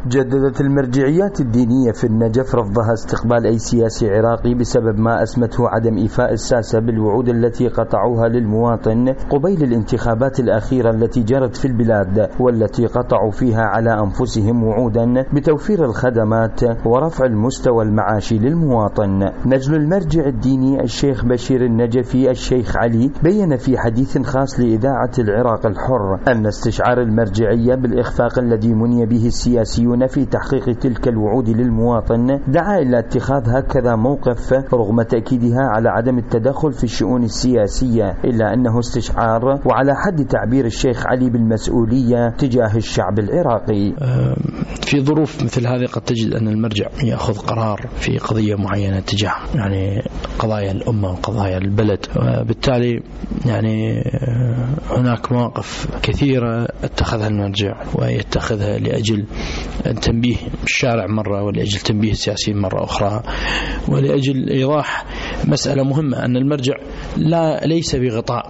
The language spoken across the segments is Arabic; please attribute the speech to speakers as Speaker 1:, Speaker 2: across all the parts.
Speaker 1: جددت المرجعيات الدينية في النجف رفضها استقبال أي سياسي عراقي بسبب ما أسمته عدم إيفاء الساسة بالوعود التي قطعوها للمواطن قبيل الانتخابات الأخيرة التي جرت في البلاد، والتي قطعوا فيها على أنفسهم وعودا بتوفير الخدمات ورفع المستوى المعاشي للمواطن. نجل المرجع الديني الشيخ بشير النجفي الشيخ علي بين في حديث خاص لإذاعة العراق الحر أن استشعار المرجعية بالإخفاق الذي مني به السياسيون في تحقيق تلك الوعود للمواطن دعا إلى اتخاذ هكذا موقف رغم تأكيدها على عدم التدخل في الشؤون السياسية، إلا أنه استشعار وعلى حد تعبير الشيخ علي بالمسؤولية تجاه الشعب العراقي.
Speaker 2: في ظروف مثل هذه قد تجد أن المرجع يأخذ قرار في قضية معينة تجاه قضايا الأمة وقضايا البلد، وبالتالي هناك مواقف كثيرة اتخذها المرجع ويتخذها لأجل تنبيه الشارع مرة، ولأجل تنبيه السياسيين مرة أخرى، ولأجل إيضاح مسألة مهمة أن المرجع ليس بغطاء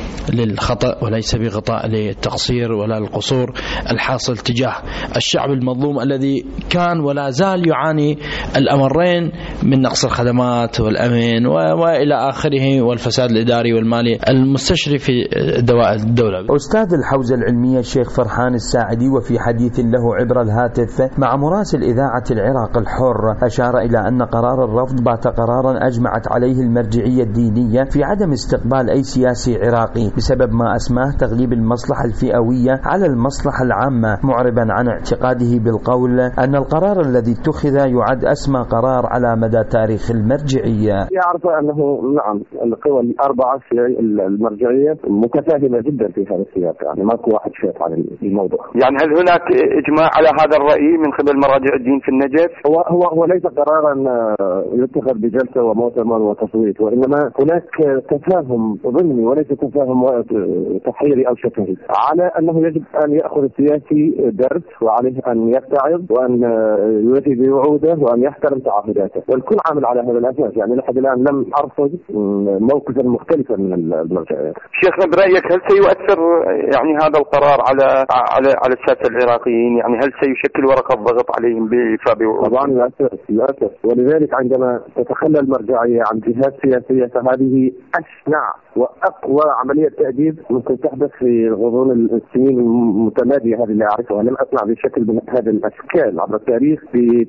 Speaker 2: للخطأ وليس بغطاء للتقصير ولا القصور الحاصل تجاه الشعب المظلوم الذي كان ولا زال يعاني الأمرين من نقص الخدمات والأمن وإلى آخره، والفساد الإداري والمالي المستشري في دوائر الدولة.
Speaker 1: أستاذ الحوزة العلمية الشيخ فرحان الساعدي وفي حديث له عبر الهاتف مع مراسل إذاعة العراق الحر أشار إلى أن قرار الرفض بات قرارا أجمعت عليه المرجعية الدينية في عدم استقبال أي سياسي عراقي بسبب ما أسماه تغليب المصلحة الفئوية على المصلحة العامة، معربا عن اعتقاده بالقول أن القرار الذي اتخذ يعد أسمى قرار على مدى تاريخ المرجعية.
Speaker 3: يعرف أنه نعم القوى الأربعة في المرجعية متفاهمة جدا في هذا السياق، ماكو واحد شايف عن الموضوع.
Speaker 4: هل هناك إجماع على هذا الرأي من قبل مراجع الدين في النجف؟
Speaker 3: هو ليس قرارا يتخذ بجلسة ومؤتمر وتصويت، وإنما هناك تفاهم ضمني وليس تفاهم تحيري أو شفهي على أنه يجب أن يأخذ السياسي درس، وعليه أن يتعظ وأن يوفي بوعوده وأن يحترم تعهداته، والكل عامل على هذا الأساس. لحد الآن لم أرفض موقفا مختلفا من المرجعيات.
Speaker 4: شيخنا برأيك هل سيؤثر هذا القرار على الساسة العراقيين؟ هل سيشكل ورقة ضغط عليهم بإيفاء بوعود؟
Speaker 3: طبعا يؤثر، ولذلك عندما تتخلى المرجعية عن جهات سياسية فهذه أشنع وأقوى عملية تأديب ممكن تحدث في غضون السنين المتمادية هذه اللي أعرفها. لم أسمع بشكل من هذا الأشكال عبر التاريخ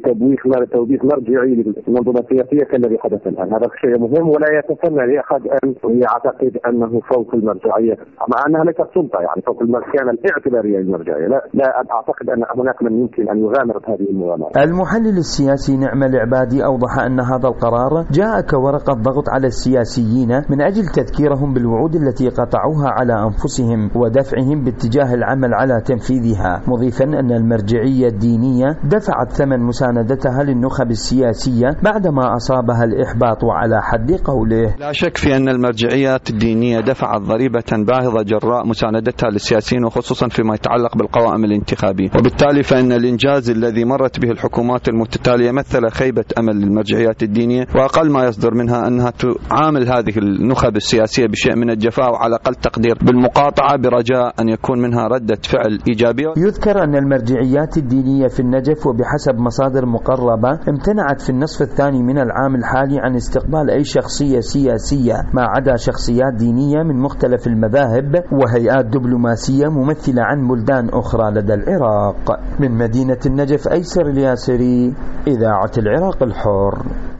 Speaker 3: بتوبيخ مرجعي للمنظومة السياسية كالذي حدث الآن. هذا شيء مهم ولا يتسنى لأحد أن يعتقد أنه فوق المرجعية، مع أنها ليست سلطة فوق المكانة الاعتبارية للمرجعية. لا أعتقد أن هناك من يمكن أن يغامر بهذه المغامرة.
Speaker 1: المحلل السياسي نعم العبادي أوضح أن هذا القرار جاء كورقة ضغط على السياسيين من أجل تذكيرهم بالوعود التي قطعوها على أنفسهم ودفعهم باتجاه العمل على تنفيذها، مضيفا أن المرجعية الدينية دفعت ثمن مساندتها للنخب السياسية بعدما أصابها الإحباط. وعلى حد قوله:
Speaker 5: لا شك في أن المرجعيات الدينية دفعت ضريبة باهظة جراء مساندتها للسياسيين، وخصوصا فيما يتعلق بالقوائم الانتخابية، وبالتالي فإن الإنجاز الذي مرت به الحكومات المتتالية مثل خيبة أمل للمرجعيات الدينية، وأقل ما يصدر منها أنها تعامل هذه النخب السياسية بشيء من الجفاء وعلى أقل تقدير بالمقاطعة، برجاء أن يكون منها ردة فعل إيجابية.
Speaker 1: يذكر أن المرجعيات الدينية في النجف وبحسب مصادر مقربة امتنعت في النصف الثاني من العام الحالي عن استقبال أي شخصية سياسية ما عدا شخصيات دينية من مختلف المذاهب وهيئات دبلوماسية ممثلة عن بلدان أخرى لدى العراق. من مدينة النجف أيسر الياسري، إذاعة العراق الحر.